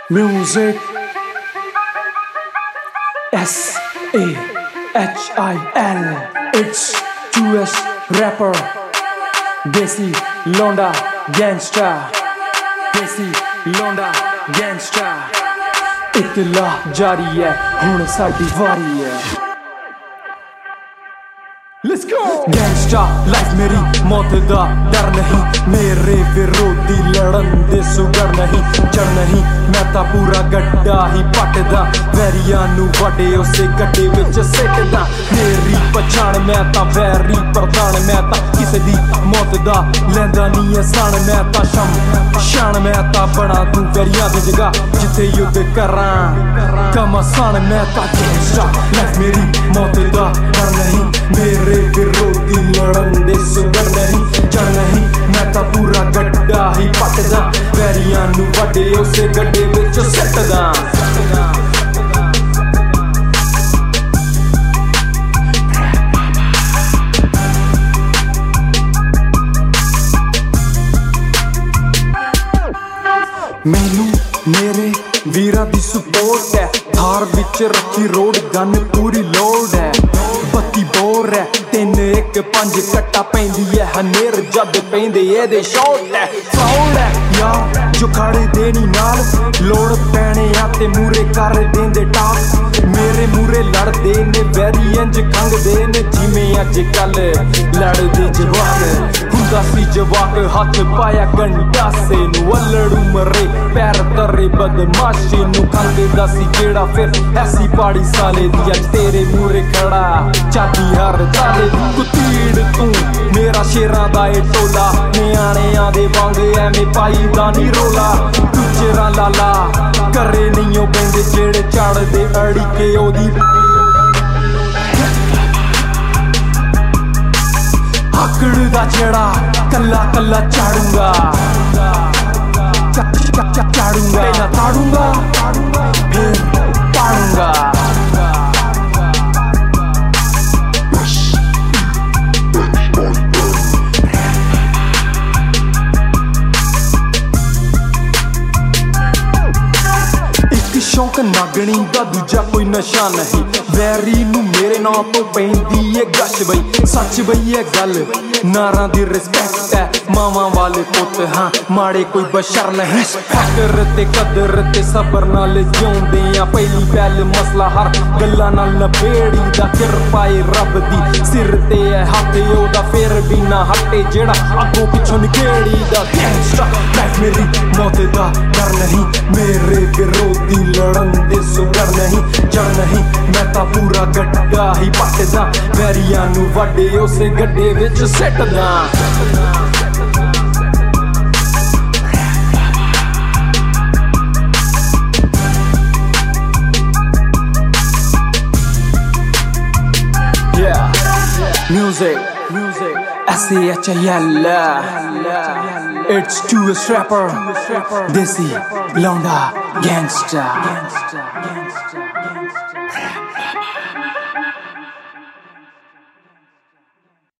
Music SAHIL. It's 2S rapper Desi Londa Gangsta. Desi Londa Gangsta. इतला जारी है हुण साडी वारी है. Let's go! Gangsta life मेरी मौत दा डर नहीं, मेरे विरोधी लड़न दे सुगर नहीं. चढ़ नहीं मैं तां पूरा गड्डा ही पटदा, वैरियां नू वडे उसे गड्डे विच सिटदा. मेरी पछाण मैं तां वैरी प्रधान, मैं तां किसे दी मौत दा लैंदा नहीं है सान. मैं तां शान मैं तां बना दूं वैरियां दी जगह जिथे युद्ध करां कम आसान. मैं तां gangsta life मेरी मौत दा डर नहीं, मेरे विरोधी लड़न दे सुगर नहीं. चढ़ नहीं मैं तां पूरा गड्डा ही पटदा, वैरियां नू वडे उसे गड्डे विच सिटदा. मैनू मेरे वीरां दी सपोर्ट है, थार विच रखी रोड गन पूरी लोड है. बत्ती बोर है 3-1-5 कट्टा पैंदी है हनेर जद पैंदे एदे शॉट है. फाउल है यार जो खड़े देनी नाल, लोड़ पैने आते मूरे कर देंदे टाक. मेरे मूरे लड़दे ने वैरी इंज खंगदे ने जिवें अज कल लड़दे जवाक. हुंदा सी जवाक हाथ पाया गंडासे नू, अल्लड़ू मरे पैर तरे बदमाशी नू. खंगदा सी जेड़ा फिर ऐसी पाड़ी साले दी अज तेरे मूरे खड़ा चादी हर ताले दी. कुतीड़ तू मेरा शेरां दा ए टोला, न्याणियां दे वांग एवें पाई दा नी रोला. दूजेरा लाला करे नहीं ओ बैंदे जेड़े चढ़दे अड़ी के ओदी. आकड़ दा जेड़ा कल्ला कल्ला चाड़ूंगा पहला ताड़ूंगा फिर पाड़ूंगा. शौक नागणी दा दूजा कोई नशा नहीं, वैरी नू मेरे नां तो पैंदी है गश बई. सच बई है गल नारां दी रिस्पैक्ट है, मावां वाले पुत हाँ माड़े कोई बशर नहीं. फकर ते कदर ते सबर नाल जिउंदे आ, पहली पहल मसला हर गल्लां नाल नबेड़ी दा. किरपा ए रब दी सिर ते है हथ ओदा फिर भी ना हटे जेड़ा अगों पिछों निकेड़ी दा. गैंगस्टा लाइफ मेरी मौत दा डर नहीं, मेरे विरोधी लड़न दे सुगर नहीं. चढ़ नहीं मैं तां पूरा गड्डा ही पटदा, वैरियां नू वडे उसे गड्डे विच सिटदा. Music SAHIL. It's 2S rapper Desi Londa Gangsta.